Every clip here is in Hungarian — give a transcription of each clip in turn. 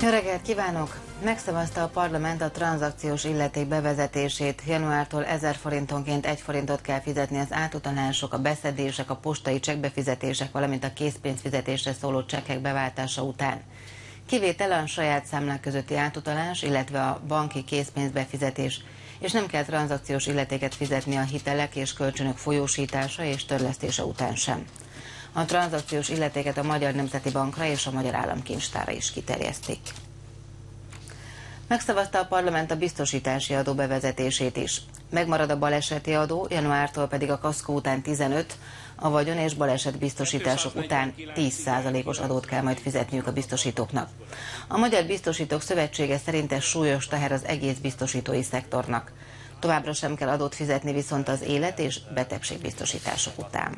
Jó reggelt kívánok! Megszavazta a parlament a tranzakciós illeték bevezetését. Januártól 1000 forintonként 1 forintot kell fizetni az átutalások, a beszedések, a postai csekkbefizetések, valamint a készpénzfizetésre szóló csekkek beváltása után. Kivétel a saját számlák közötti átutalás, illetve a banki készpénzbefizetés, és nem kell tranzakciós illetéket fizetni a hitelek és kölcsönök folyósítása és törlesztése után sem. A tranzakciós illetéket a Magyar Nemzeti Bankra és a Magyar Államkincstárra is kiterjesztik. Megszavazta a parlament a biztosítási adó bevezetését is. Megmarad a baleseti adó, januártól pedig a kaszkó után 15, a vagyon és baleset biztosítások után 10%-os adót kell majd fizetniük a biztosítóknak. A Magyar Biztosítók Szövetsége szerint ez súlyos teher az egész biztosítói szektornak. Továbbra sem kell adót fizetni viszont az élet- és betegségbiztosítások után.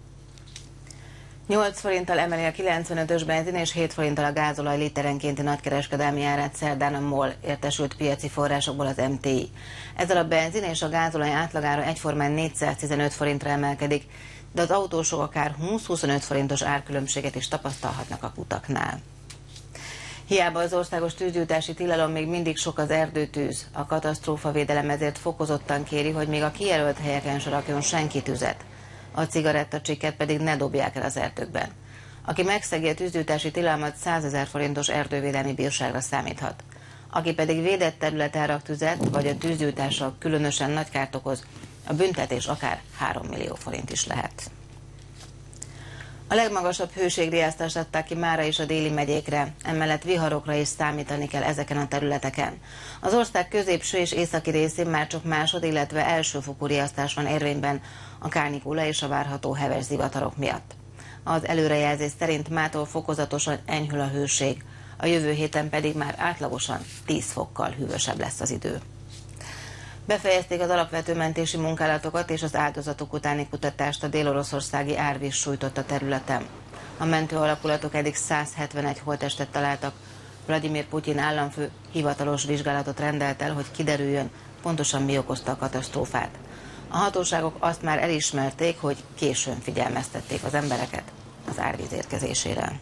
8 forinttal emeli a 95-ös benzin és 7 forinttal a gázolaj literenkénti nagykereskedelmi árát szerdán a MOL, értesült piaci forrásokból az MTI. Ezzel a benzin és a gázolaj átlagára egyformán 415 forintra emelkedik, de az autósok akár 20-25 forintos árkülönbséget is tapasztalhatnak a kutaknál. Hiába az országos tűzgyújtási tilalom, még mindig sok az erdőtűz. A katasztrófavédelem ezért fokozottan kéri, hogy még a kijelölt helyeken se rakjon senki tüzet. A cigarettacsikket pedig ne dobják el az erdőkben. Aki megszegi a tűzgyújtási tilalmat, 100 000 forintos erdővédelmi bírságra számíthat. Aki pedig védett területen rak tüzet, vagy a tűzgyújtással különösen nagy kárt okoz, a büntetés akár 3 millió forint is lehet. A legmagasabb hőségriasztást adták ki mára is a déli megyékre, emellett viharokra is számítani kell ezeken a területeken. Az ország középső és északi részén már csak másod, illetve elsőfokú riasztás van érvényben a kánikula és a várható heves zivatarok miatt. Az előrejelzés szerint mától fokozatosan enyhül a hőség, a jövő héten pedig már átlagosan 10 fokkal hűvösebb lesz az idő. Befejezték az alapvető mentési munkálatokat és az áldozatok utáni kutatást a dél-oroszországi árvíz sújtotta területen. A mentő alakulatok eddig 171 holttestet találtak. Vladimir Putyin államfő hivatalos vizsgálatot rendelt el, hogy kiderüljön, pontosan mi okozta a katasztrófát. A hatóságok azt már elismerték, hogy későn figyelmeztették az embereket az árvíz érkezésére.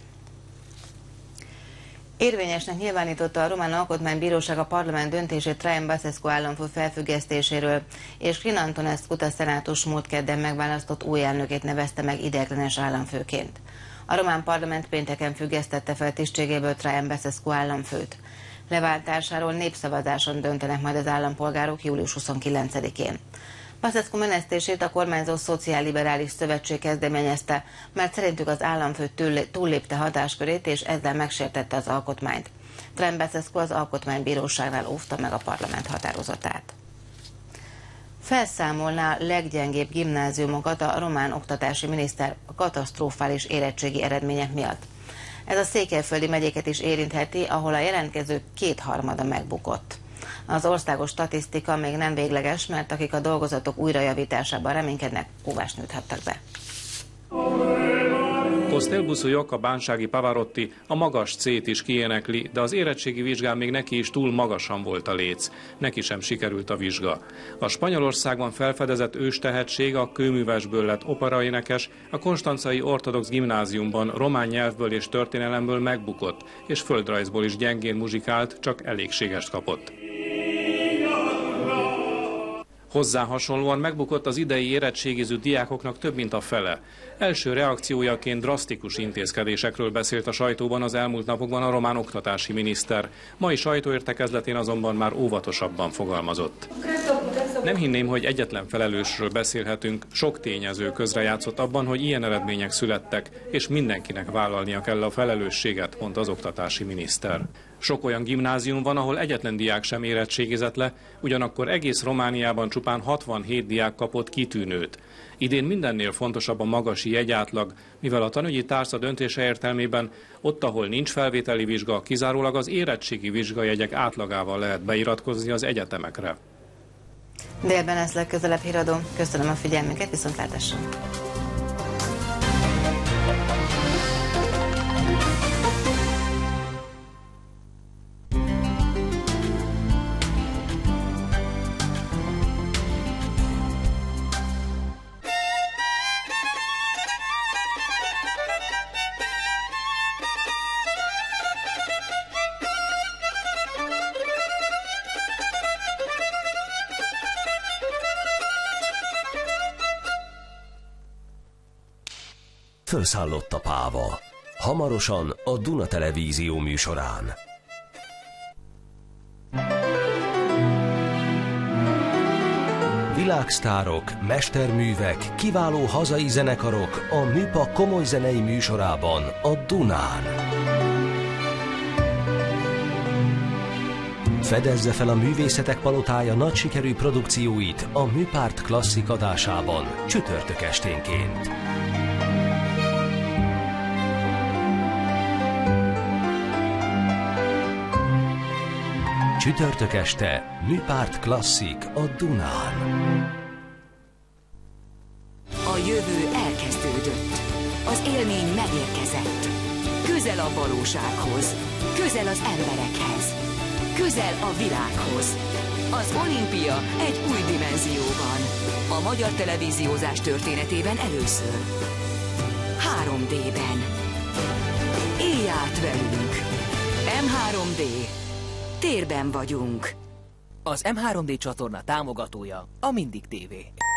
Érvényesnek nyilvánította a Román Alkotmánybíróság a parlament döntését Traian Basescu államfő felfüggesztéséről, és Crin Antonescu a szenátus múlt kedden megválasztott új elnökét nevezte meg ideiglenes államfőként. A román parlament pénteken függesztette fel tisztségéből Traian Basescu államfőt. Leváltásáról népszavazáson döntenek majd az állampolgárok július 29-én. Basescu menesztését a kormányzó szociálliberális szövetség kezdeményezte, mert szerintük az államfő túllépte hatáskörét és ezzel megsértette az alkotmányt. Traian Basescu az alkotmánybíróságnál óvta meg a parlament határozatát. Felszámolná leggyengébb gimnáziumokat a román oktatási miniszter a katasztrofális érettségi eredmények miatt. Ez a székelyföldi megyéket is érintheti, ahol a jelentkezők 2/3 megbukott. Az országos statisztika még nem végleges, mert akik a dolgozatok újrajavításában reménykednek, óvást nyújthattak be. Kostelbuszujok, a bánsági Pavarotti a magas C-t is kiénekli, de az érettségi vizsgán még neki is túl magasan volt a léc. Neki sem sikerült a vizsga. A Spanyolországban felfedezett őstehetség, a kőművesből lett operaénekes, a konstancai ortodox gimnáziumban román nyelvből és történelemből megbukott, és földrajzból is gyengén muzsikált, csak elégségest kapott. Hozzá hasonlóan megbukott az idei érettségiző diákoknak több mint a fele. Első reakciójaként drasztikus intézkedésekről beszélt a sajtóban az elmúlt napokban a román oktatási miniszter. Mai sajtóértekezletén azonban már óvatosabban fogalmazott. Nem hinném, hogy egyetlen felelősről beszélhetünk, sok tényező közrejátszott abban, hogy ilyen eredmények születtek, és mindenkinek vállalnia kell a felelősséget, mondta az oktatási miniszter. Sok olyan gimnázium van, ahol egyetlen diák sem érettségizett le, ugyanakkor egész Romániában csupán 67 diák kapott kitűnőt. Idén mindennél fontosabb a magasi jegyátlag, mivel a tanügyi tárca döntése értelmében ott, ahol nincs felvételi vizsga, kizárólag az érettségi vizsgajegyek átlagával lehet beiratkozni az egyetemekre. Délben lesz legközelebb híradó. Köszönöm a figyelmüket, viszontlátásra! Fölszállott a páva. Hamarosan a Duna Televízió műsorán. Világsztárok, mesterművek, kiváló hazai zenekarok a Műpa komoly zenei műsorában a Dunán. Fedezze fel a Művészetek Palotája nagy sikerű produkcióit a Műpárt klasszik adásában csütörtök esténként. Csütörtök este Műpárt klasszik a Dunán. A jövő elkezdődött. Az élmény megérkezett. Közel a valósághoz. Közel az emberekhez. Közel a világhoz. Az olimpia egy új dimenzióban. A magyar televíziózás történetében először. 3D-ben. Élj át velünk. M3D. Térben vagyunk. Az M3D csatorna támogatója a Mindig TV.